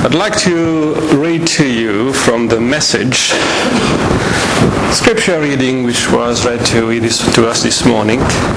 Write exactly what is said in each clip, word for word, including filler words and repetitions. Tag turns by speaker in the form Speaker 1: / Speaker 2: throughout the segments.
Speaker 1: I'd like to read to you from the Message scripture reading which was read to, to us this morning.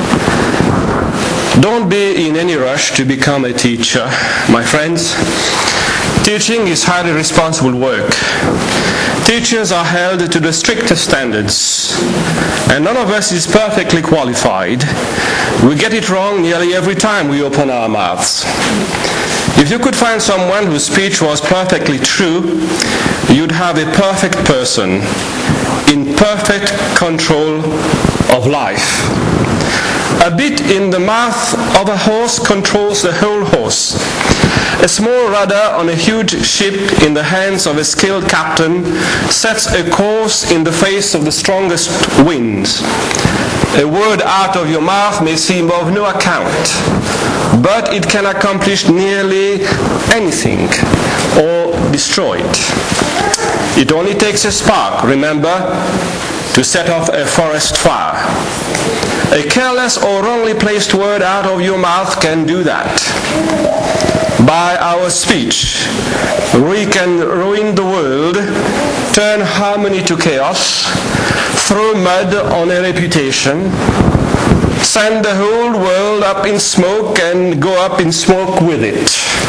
Speaker 1: Don't be in any rush to become a teacher, my friends. Teaching is highly responsible work. Teachers are held to the strictest standards, and none of us is perfectly qualified. We get it wrong nearly every time we open our mouths. If you could find someone whose speech was perfectly true, you'd have a perfect person in perfect control of life. A bit in the mouth of a horse controls the whole horse. A small rudder on a huge ship in the hands of a skilled captain sets a course in the face of the strongest winds. A word out of your mouth may seem of no account, but it can accomplish nearly anything or destroy it. It only takes a spark, remember, to set off a forest fire. A careless or wrongly placed word out of your mouth can do that. By our speech, we can ruin the world, turn harmony to chaos, throw mud on a reputation, send the whole world up in smoke and go up in smoke with it.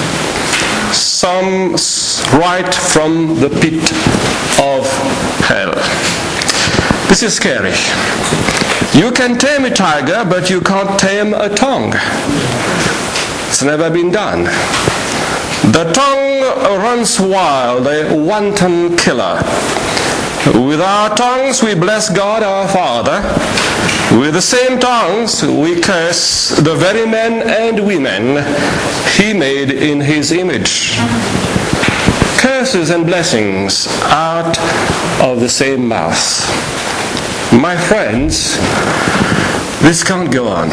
Speaker 1: Some right from the pit of hell. This is scary. You can tame a tiger, but you can't tame a tongue. It's never been done. The tongue runs wild, a wanton killer. With our tongues we bless God our Father. With the same tongues we curse the very men and women He made in His image. Curses and blessings out of the same mouth. My friends, this can't go on.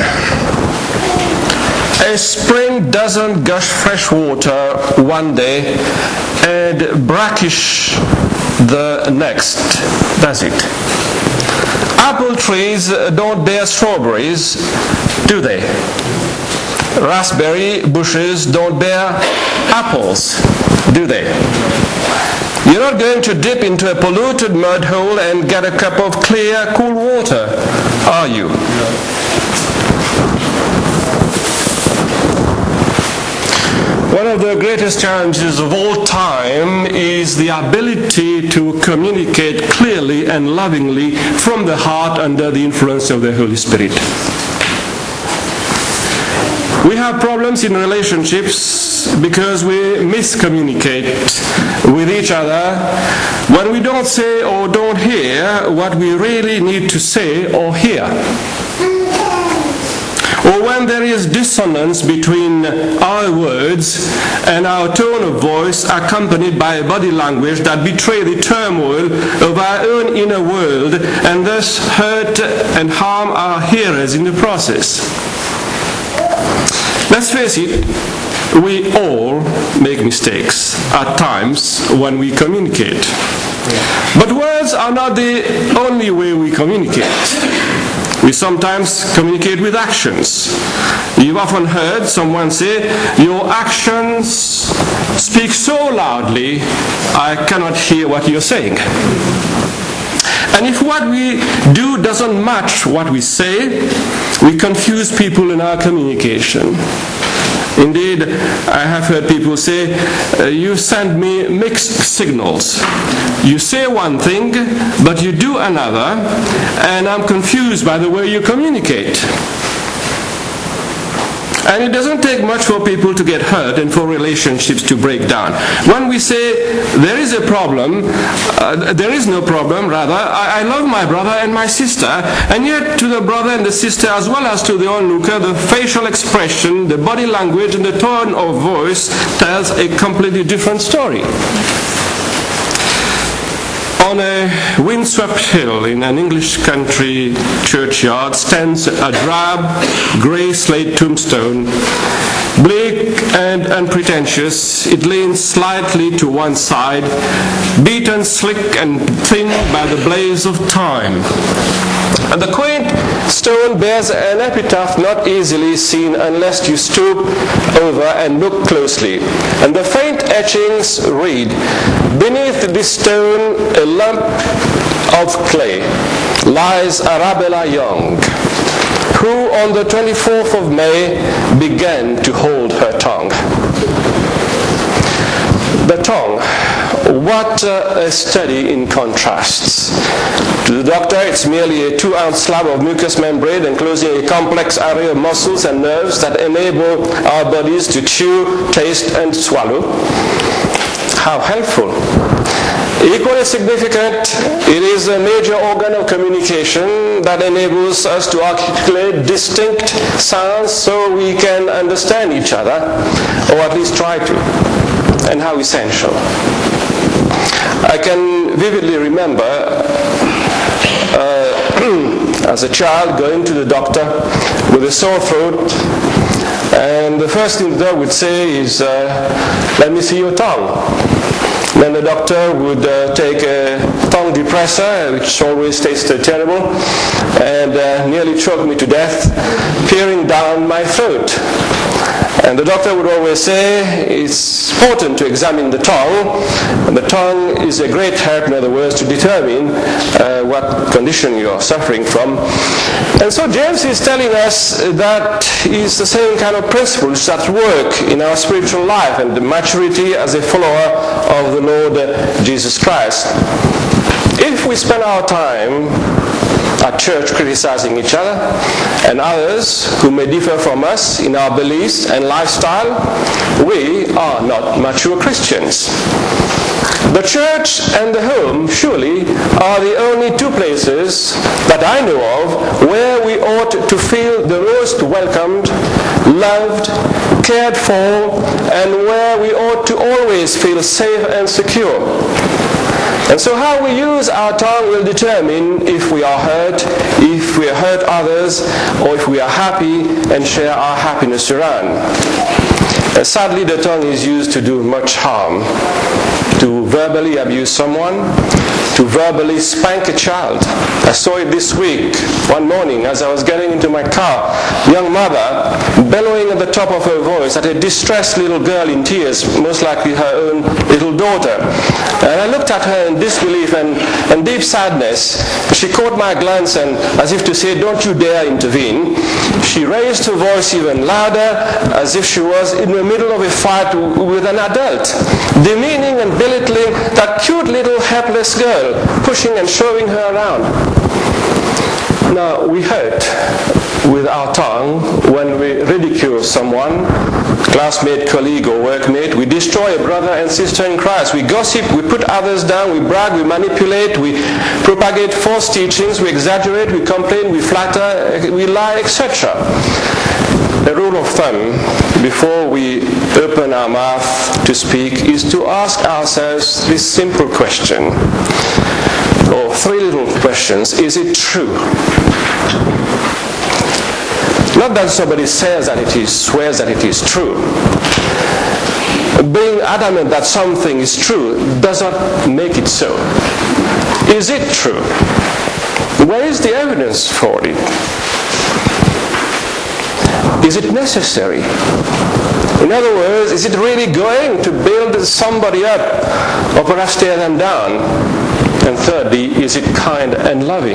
Speaker 1: A spring doesn't gush fresh water one day and brackish the next, does it? Apple trees don't bear strawberries, do they? Raspberry bushes don't bear apples, do they? You're not going to dip into a polluted mud hole and get a cup of clear, cool water, are you? One of the greatest challenges of all time is the ability to communicate clearly and lovingly from the heart under the influence of the Holy Spirit. We have problems in relationships because we miscommunicate with each other when we don't say or don't hear what we really need to say or hear. Or when there is dissonance between our words and our tone of voice accompanied by a body language that betray the turmoil of our own inner world and thus hurt and harm our hearers in the process. Let's face it, we all make mistakes at times when we communicate. But words are not the only way we communicate. We sometimes communicate with actions. You've often heard someone say, "Your actions speak so loudly, I cannot hear what you're saying." And if what we do doesn't match what we say, we confuse people in our communication. Indeed, I have heard people say, uh, you send me mixed signals. You say one thing, but you do another, and I'm confused by the way you communicate. And it doesn't take much for people to get hurt and for relationships to break down. When we say there is a problem, uh, there is no problem, rather, I, I love my brother and my sister, and yet to the brother and the sister as well as to the onlooker, the facial expression, the body language and the tone of voice tells a completely different story. On a windswept hill in an English country churchyard stands a drab, grey slate tombstone Bleak and unpretentious, it leans slightly to one side, beaten slick and thin by the blaze of time. And the quaint stone bears an epitaph not easily seen unless you stoop over and look closely. And the faint etchings read, "Beneath this stone, a lump of clay, lies Arabella Young, who on the twenty-fourth of May began to hold her tongue." The tongue, what a study in contrasts. To the doctor, it's merely a two-ounce slab of mucous membrane enclosing a complex array of muscles and nerves that enable our bodies to chew, taste, and swallow. How helpful. Equally significant, it is a major organ of communication that enables us to articulate distinct sounds so we can understand each other, or at least try to. And how essential. I can vividly remember uh, as a child going to the doctor with a sore throat, and the first thing the doctor would say is, uh, "Let me see your tongue." Then the doctor would uh, take a tongue depressor, which always tasted terrible, and uh, nearly choked me to death, peering down my throat. And the doctor would always say, it's important to examine the tongue. And the tongue is a great help, in other words, to determine uh, what condition you are suffering from. And so James is telling us that it's the same kind of principles that work in our spiritual life and the maturity as a follower of the Lord Jesus Christ. If we spend our time at church criticizing each other and others who may differ from us in our beliefs and lifestyle, we are not mature Christians. The church and the home, surely, are the only two places that I know of where we ought to feel the most welcomed, loved, cared for, and where we ought to always feel safe and secure. And so how we use our tongue will determine if we are hurt, if we hurt others, or if we are happy and share our happiness around. And sadly, the tongue is used to do much harm. To verbally abuse someone, to verbally spank a child. I saw it this week, one morning, as I was getting into my car. A young mother bellowing at the top of her voice at a distressed little girl in tears, most likely her own little daughter. And I looked at her in disbelief and, and deep sadness. She caught my glance and, as if to say, "Don't you dare intervene," she raised her voice even louder, as if she was in the middle of a fight with an adult, demeaning and belittling that cute little helpless girl, pushing and shoving her around. Now, we hurt with our tongue when we ridicule someone, classmate, colleague, or workmate. We destroy a brother and sister in Christ. We gossip, we put others down, we brag, we manipulate, we propagate false teachings, we exaggerate, we complain, we flatter, we lie, et cetera. The rule of thumb, before we open our mouth to speak, is to ask ourselves this simple question, or three little questions. Is it true? Not that somebody says that it is, swears that it is true. Being adamant that something is true does not make it so. Is it true? Where is the evidence for it? Is it necessary? In other words, is it really going to build somebody up or perhaps tear them down? And thirdly, is it kind and loving?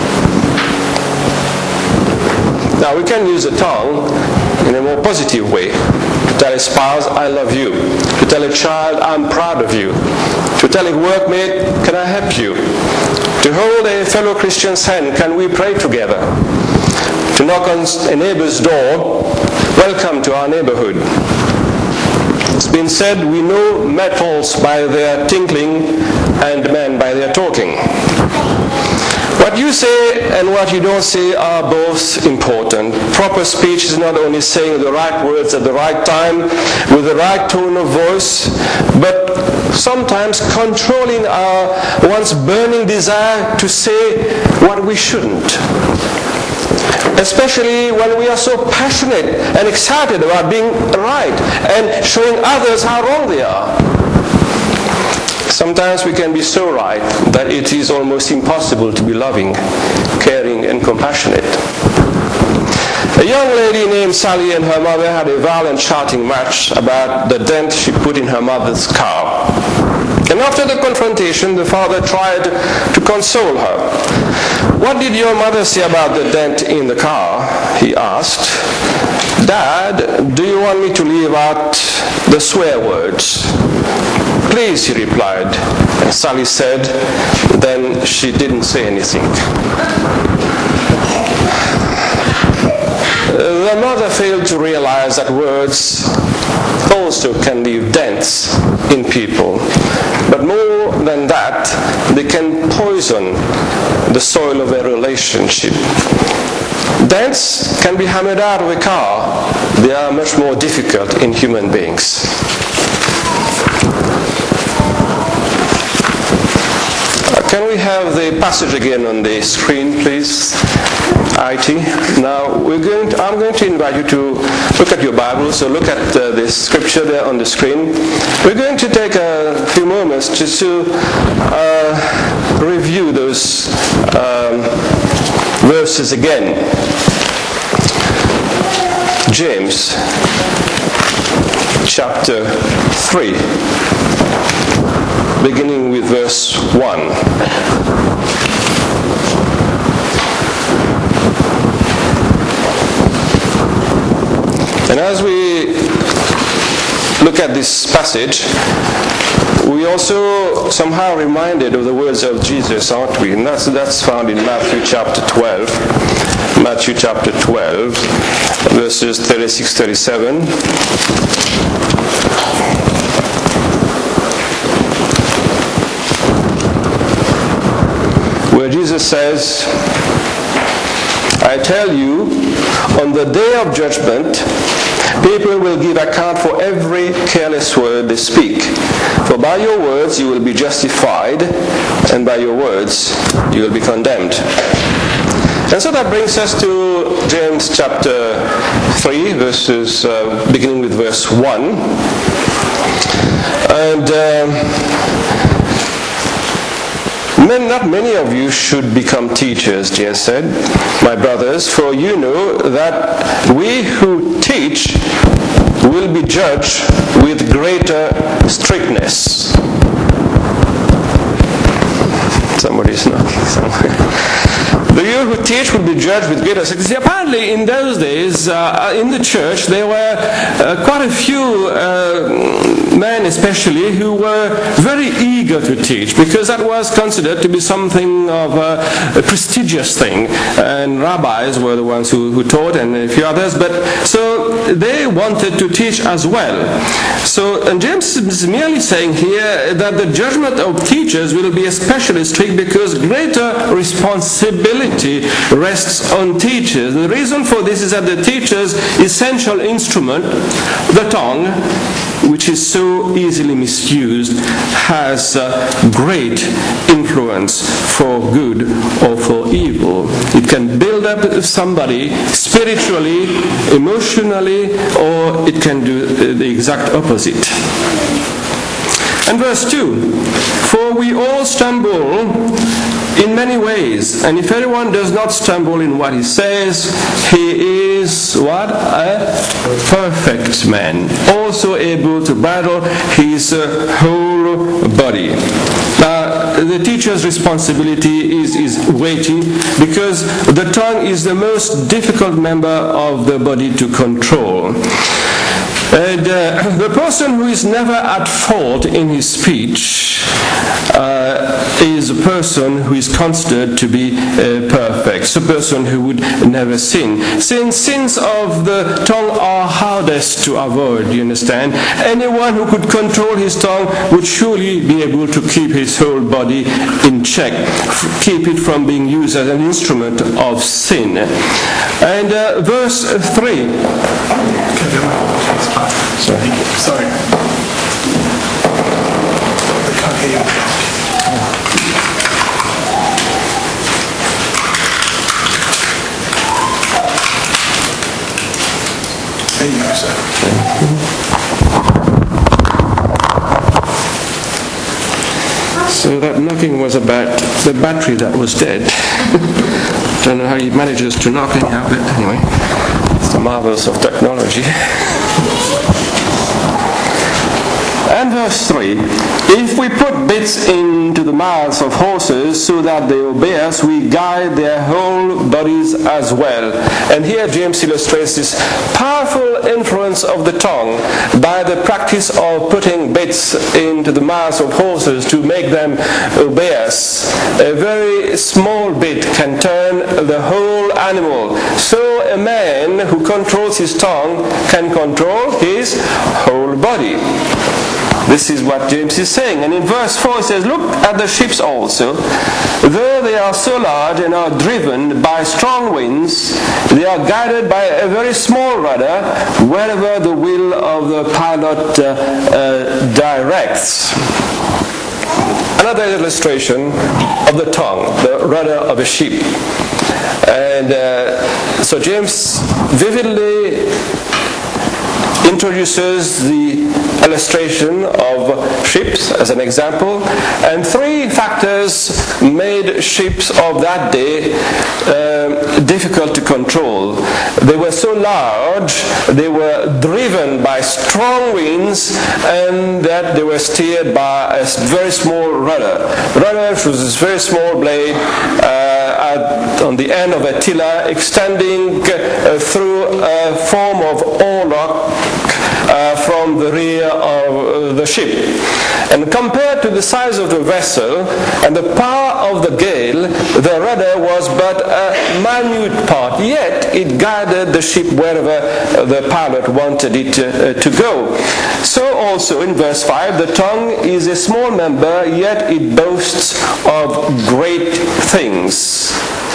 Speaker 1: Now, we can use the tongue in a more positive way. To tell a spouse, "I love you." To tell a child, "I'm proud of you." To tell a workmate, "Can I help you?" To hold a fellow Christian's hand, "Can we pray together?" To knock on a neighbor's door, "Welcome to our neighborhood." It's been said, we know metals by their tinkling and men by their talking. What you say and what you don't say are both important. Proper speech is not only saying the right words at the right time, with the right tone of voice, but sometimes controlling our once burning desire to say what we shouldn't. especially when we are so passionate and excited about being right and showing others how wrong they are. Sometimes we can be so right that it is almost impossible to be loving, caring, and compassionate. A young lady named Sally and her mother had a violent shouting match about the dent she put in her mother's car. And after the confrontation, the father tried to console her. "What did your mother say about the dent in the car?" he asked. "Dad, do you want me to leave out the swear words?" "Please," he replied. And Sally said, then she didn't say anything. The mother failed to realize that words also can leave dents in people. But more than that, they can poison the soil of a relationship. Dents can be hammered out of a car. They are much more difficult in human beings. Can we have the passage again on the screen, please? I T. Now, we're going to, I'm going to invite you to look at your Bible, so look at uh, the scripture there on the screen. We're going to take a few moments just to uh, review those um, verses again. James, chapter three, beginning with verse one. And as we look at this passage, we also somehow reminded of the words of Jesus, aren't we? And that's, that's found in Matthew chapter twelve. Matthew chapter twelve, verses thirty-six to thirty-seven. Where Jesus says, "I tell you, on the day of judgment, people will give account for every careless word they speak. For by your words you will be justified, and by your words you will be condemned." And so that brings us to James chapter three, verses uh, beginning with verse one. And uh, Men, not many of you should become teachers, James said, "my brothers, for you know that we who teach will be judged with greater strictness." Somebody's knocking somewhere. The you who teach will be judged with greater strictness. Apparently, in those days, uh, in the church, there were uh, quite a few uh, men, especially, who were very eager to teach, because that was considered to be something of a, a prestigious thing. And rabbis were the ones who, who taught, and a few others. But so they wanted to teach as well. So, and James is merely saying here that the judgment of teachers will be especially strict because greater responsibility rests on teachers. The reason for this is that the teacher's essential instrument, the tongue, which is so easily misused, has uh, great influence for good or for evil. It can build up somebody spiritually, emotionally, or it can do the exact opposite. And verse two, "For we all stumble in many ways, and if anyone does not stumble in what he says, he is," what? "a perfect man, also able to bridle his uh, whole body." Now, the teacher's responsibility is, is weighty because the tongue is the most difficult member of the body to control. And uh, the person who is never at fault in his speech uh, is a person who is considered to be uh, perfect. It's a person who would never sin. Since sins of the tongue are hardest to avoid, you understand? Anyone who could control his tongue would surely be able to keep his whole body in check, f- keep it from being used as an instrument of sin. And uh, verse three.
Speaker 2: Sorry. Sorry. I can't hear you.
Speaker 1: So that knocking was about the battery that was dead. Don't know how he manages to knock anyhow, but anyway, it's the marvels of technology. And verse three, if we put bits into the mouths of horses so that they obey us, we guide their whole bodies as well. And here James illustrates this powerful influence of the tongue by the practice of putting bits into the mouths of horses to make them obey us. A very small bit can turn the whole animal. So a man who controls his tongue can control his whole body. This is what James is saying. And in verse four it says, look at the ships also. Though they are so large and are driven by strong winds, they are guided by a very small rudder wherever the will of the pilot uh, uh, directs. Another illustration of the tongue, the rudder of a ship. And uh, so James vividly introduces the illustration of ships as an example, and three factors made ships of that day uh, difficult to control. They were so large, they were driven by strong winds, and that they were steered by a very small rudder. Rudder was this very small blade uh, at, on the end of a tiller, extending uh, through a form of oarlock Uh, from the rear of uh, the ship. And compared to the size of the vessel and the power of the gale, the rudder was but a minute part, yet it guided the ship wherever the pilot wanted it uh, to go. So also in verse five, the tongue is a small member, yet it boasts of great things.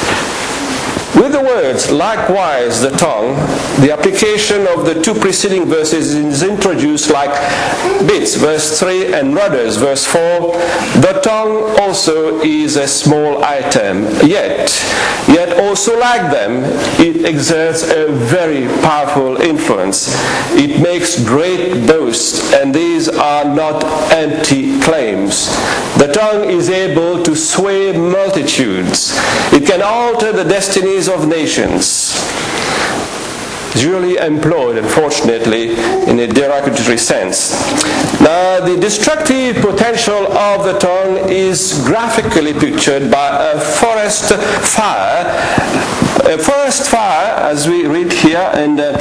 Speaker 1: With the words, likewise the tongue, the application of the two preceding verses is introduced like bits, verse three, and rudders, verse four. The tongue also is a small item, yet, yet also like them, it exerts a very powerful influence. It makes great boasts, and these are not empty claims. The tongue is able to sway multitudes. It can alter the destinies of nations. Usually employed, unfortunately, in a derogatory sense. Now, the destructive potential of the tongue is graphically pictured by a forest fire. A forest fire, as we read here, and uh,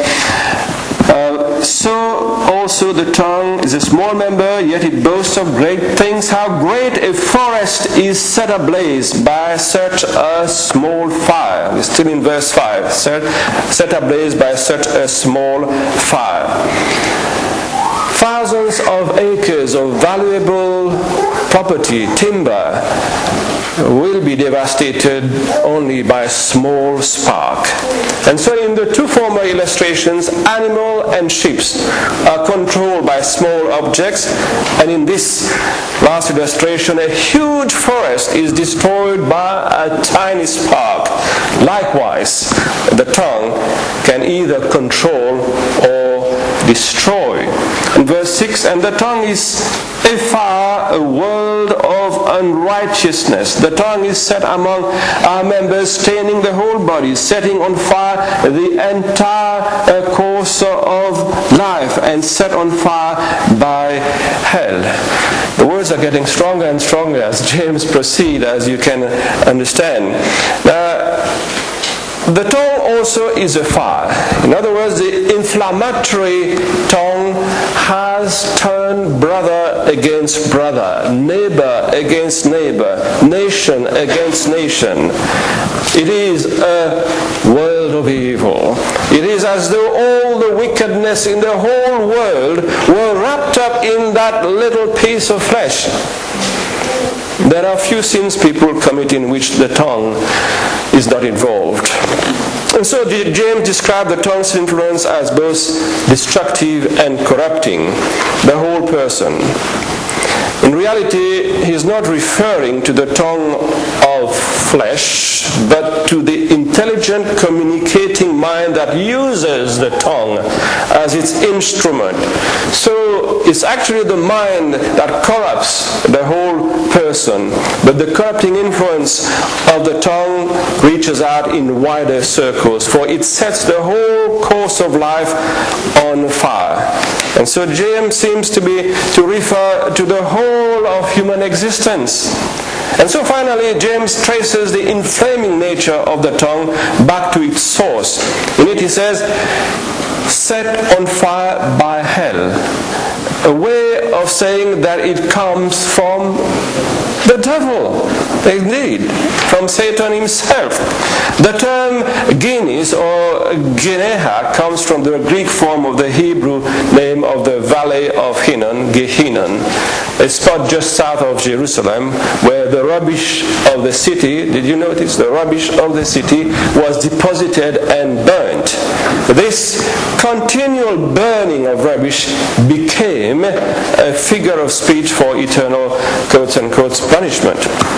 Speaker 1: uh, so also the tongue is a small member, yet it boasts of great things. How great a forest is set ablaze by such a small fire. We're still in verse five. Set, set ablaze by such a small fire. Thousands of acres of valuable property, timber, will be devastated only by a small spark. And so in the two former illustrations, animal and ships are controlled by small objects, and in this last illustration, a huge forest is destroyed by a tiny spark. Likewise, the tongue can either control or destroy. In verse six, and the tongue is a fire, a world of unrighteousness. The tongue is set among our members, staining the whole body, setting on fire the entire course of life, and set on fire by hell. The words are getting stronger and stronger as James proceeds, as you can understand. Now, the tongue also is a fire. In other words, the inflammatory tongue has turned brother against brother, neighbor against neighbor, nation against nation. It is a world of evil. It is as though all the wickedness in the whole world were wrapped up in that little piece of flesh. There are few sins people commit in which the tongue is not involved. And so James described the tongue's influence as both destructive and corrupting the whole person. In reality, he's not referring to the tongue of flesh, but to the intelligent communicating mind that uses the tongue as its instrument. So it's actually the mind that corrupts the whole person, but the corrupting influence of the tongue reaches out in wider circles, for it sets the whole course of life on fire. And so James seems to be to refer to the whole of human existence. And so finally, James traces the inflaming nature of the tongue back to its source. In it he says, set on fire by hell. A way of saying that it comes from the devil, indeed, from Satan himself. The term Guinness or Gehenna comes from the Greek form of the Hebrew name of the valley of Hinnom, Gehinnom, a spot just south of Jerusalem where the rubbish of the city, did you notice, the rubbish of the city was deposited and burnt. This continual burning of rubbish became a figure of speech for eternal, quotes and quotes, punishment.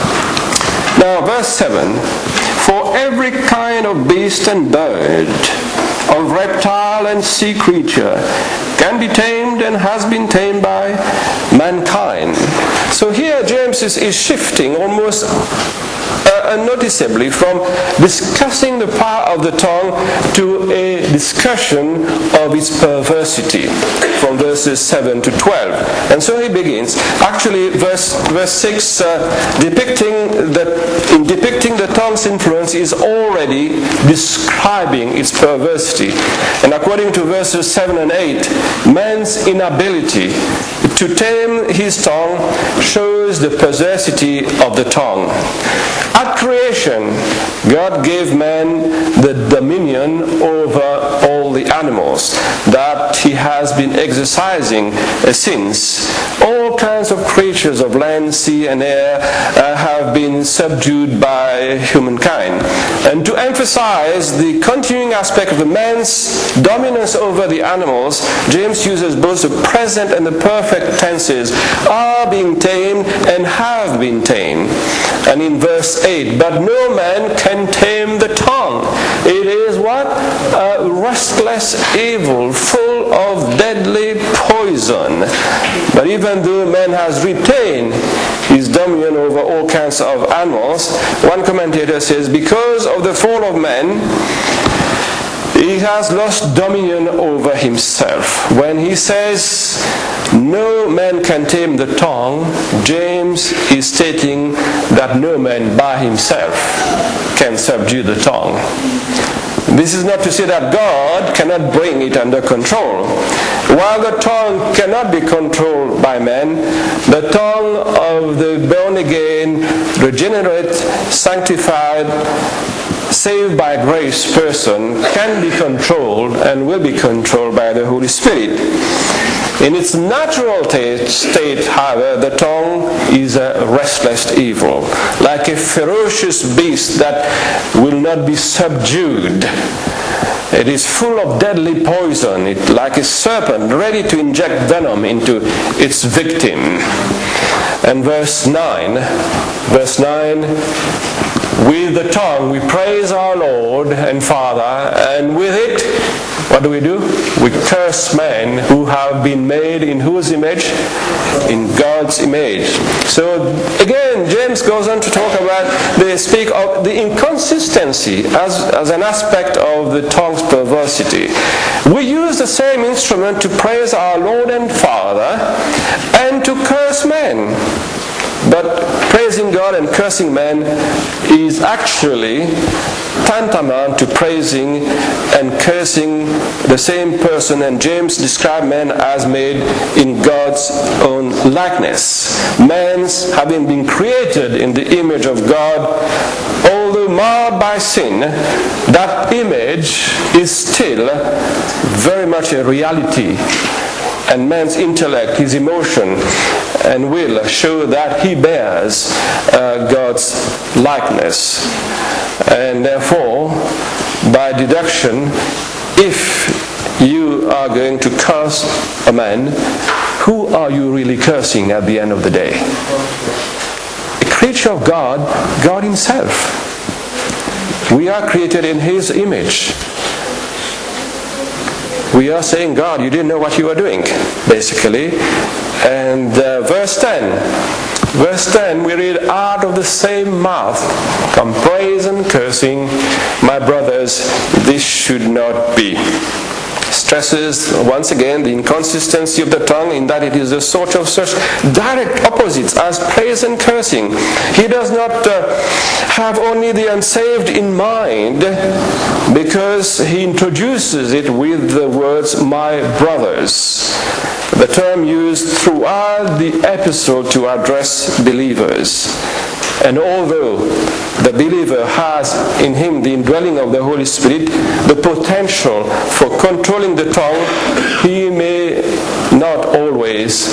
Speaker 1: Now, verse seven, for every kind of beast and bird, of reptile and sea creature, can be tamed and has been tamed by mankind. So here James is, is shifting almost uh, unnoticeably from discussing the power of the tongue to a discussion of its perversity, from verses seven to twelve. And so he begins. Actually, verse verse six, uh, depicting that in depicting the tongue's influence, is already describing its perversity. And according to verses seven and eight, man's inability to tame his tongue shows the perversity of the tongue. At creation, God gave man the dominion over all the animals that he has been exercising since. All kinds of creatures of land, sea, and air uh, have been subdued by humankind. And to emphasize the continuing aspect of the man's dominance over the animals, James uses both the present and the perfect tenses, are being tamed and have been tamed. And in verse eight, but no man can tame the tongue. It is what? A restless evil, full of deadly poison. But even though man has retained his dominion over all kinds of animals, one commentator says, because of the fall of man, he has lost dominion over himself. When he says, no man can tame the tongue, James is stating that no man by himself can subdue the tongue. This is not to say that God cannot bring it under control. While the tongue cannot be controlled by man, the tongue of the born-again, regenerate, sanctified, saved by grace person can be controlled and will be controlled by the Holy Spirit. In its natural state, however, the tongue is a restless evil, like a ferocious beast that will not be subdued. It is full of deadly poison, it, like a serpent ready to inject venom into its victim. And verse nine, verse nine, with the tongue we praise our Lord and Father, and with it, what do we do? We curse men who have been made in whose image? In God's image. So again, James goes on to talk about, they speak of the inconsistency as, as an aspect of the tongue's perversity. We use the same instrument to praise our Lord and Father and to curse men. But praising God and cursing men is actually tantamount to praising and cursing the same person. And James described men as made in God's own likeness. Man's having been created in the image of God, although marred by sin, that image is still very much a reality. And man's intellect, his emotion and will show that he bears uh, God's likeness. And therefore, by deduction, if you are going to curse a man who are you really cursing at the end of the day? A creature of God, God himself. We are created in his image. We are saying, God, you didn't know what you were doing, basically. And uh, verse ten. Verse ten, we read, out of the same mouth come praise and cursing. My brothers, this should not be. Stresses once again the inconsistency of the tongue in that it is a sort of such direct opposites as praise and cursing. He does not uh, have only the unsaved in mind, because he introduces it with the words my brothers, the term used throughout the epistle to address believers. And although the believer has in him the indwelling of the Holy Spirit, the potential for controlling the tongue, he may not always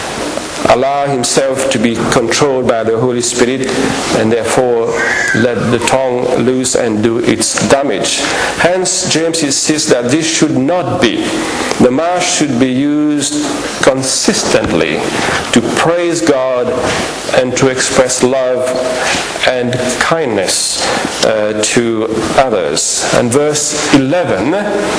Speaker 1: allow himself to be controlled by the Holy Spirit, and therefore let the tongue loose and do its damage. Hence, James insists that this should not be. The mouth should be used consistently to praise God and to express love and kindness uh, to others. And verse eleven,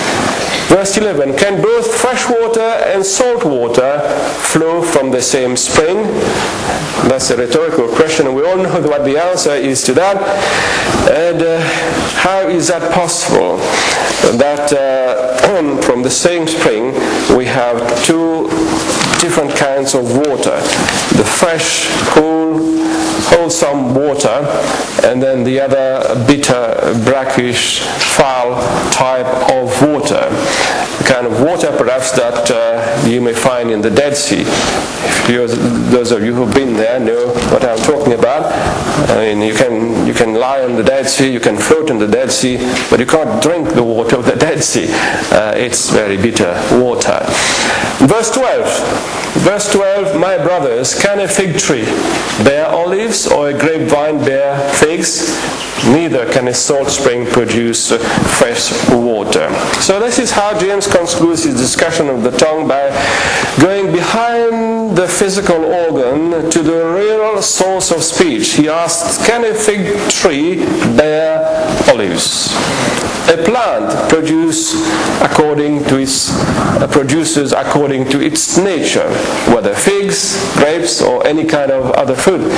Speaker 1: verse eleven, can both fresh water and salt water flow from the same spring? That's a rhetorical question, and we all know what the answer is to that. And uh, how is that possible? That uh, from the same spring we have two different kinds of water. The fresh, cool, wholesome water, and then the other bitter, brackish, foul type of water. The kind of water perhaps that uh, you may find in the Dead Sea. If you, those of you who've been there know what I'm talking about. I mean, you can you can lie on the Dead Sea, you can float in the Dead Sea, but you can't drink the water of the Dead Sea. Uh, it's very bitter water. Verse twelve. Verse twelve, my brothers, can a fig tree bear olives or a grapevine bear figs? Neither can a salt spring produce fresh water. So this is how James concludes his discussion of the tongue, by going behind the physical organ to the real source of speech. He asks, can a fig tree bear olives? A plant produce according to its, uh, produces according to its nature, whether figs, grapes, or any kind of other fruit.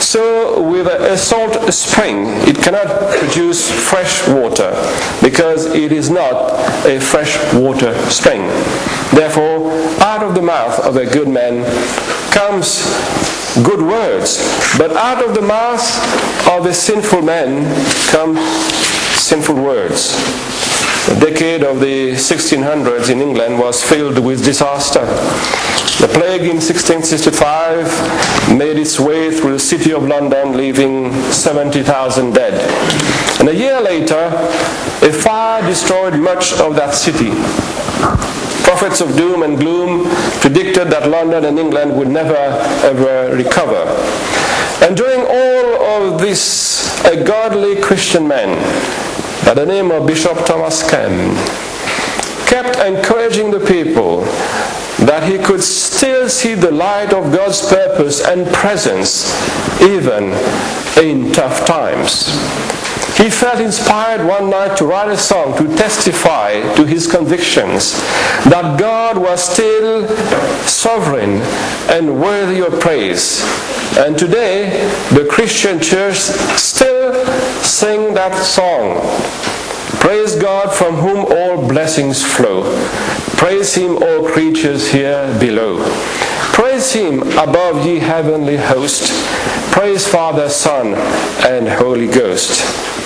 Speaker 1: So with a, a salt spring, it cannot produce fresh water, because it is not a fresh water spring. Therefore, out of the mouth of a good man comes good words, but out of the mouth of a sinful man come sinful words. The decade of the sixteen hundreds in England was filled with disaster. The plague in sixteen sixty-five made its way through the city of London, leaving seventy thousand dead. And a year later, a fire destroyed much of that city. Prophets of doom and gloom predicted that London and England would never ever recover. And during all of this, a godly Christian man by the name of Bishop Thomas Kem kept encouraging the people that he could still see the light of God's purpose and presence even in tough times. He felt inspired one night to write a song to testify to his convictions that God was still sovereign and worthy of praise. And today, the Christian church still sing that song. Praise God from whom all blessings flow. Praise Him, all creatures here below. Praise Him above ye heavenly host. Praise Father, Son, and Holy Ghost.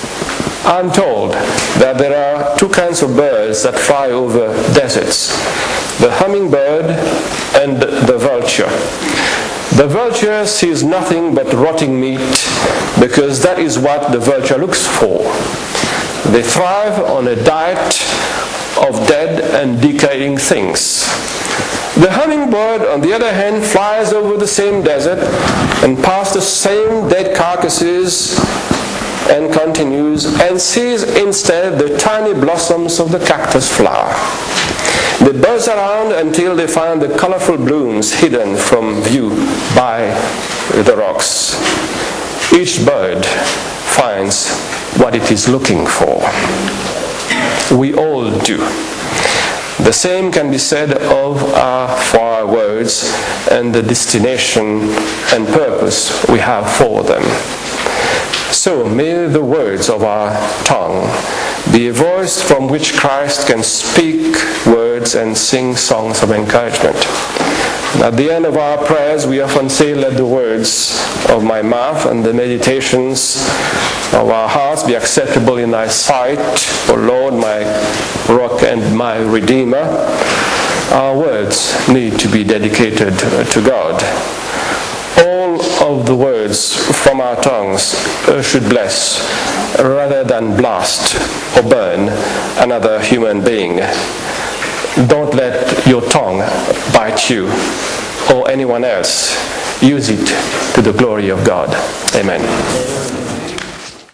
Speaker 1: I'm told that there are two kinds of birds that fly over deserts: the hummingbird and the vulture. The vulture sees nothing but rotting meat, because that is what the vulture looks for. They thrive on a diet of dead and decaying things. The hummingbird, on the other hand, flies over the same desert and past the same dead carcasses and continues, and sees instead the tiny blossoms of the cactus flower. They buzz around until they find the colorful blooms hidden from view by the rocks. Each bird finds what it is looking for. We all do. The same can be said of our for our words and the destination and purpose we have for them. So may the words of our tongue be a voice from which Christ can speak words and sing songs of encouragement. And at the end of our prayers, we often say, let the words of my mouth and the meditations of our hearts be acceptable in thy sight, O Lord, my rock and my redeemer. Our words need to be dedicated to God. All of the words from our tongues should bless rather than blast or burn another human being. Don't let your tongue bite you or anyone else. Use it to the glory of God. Amen.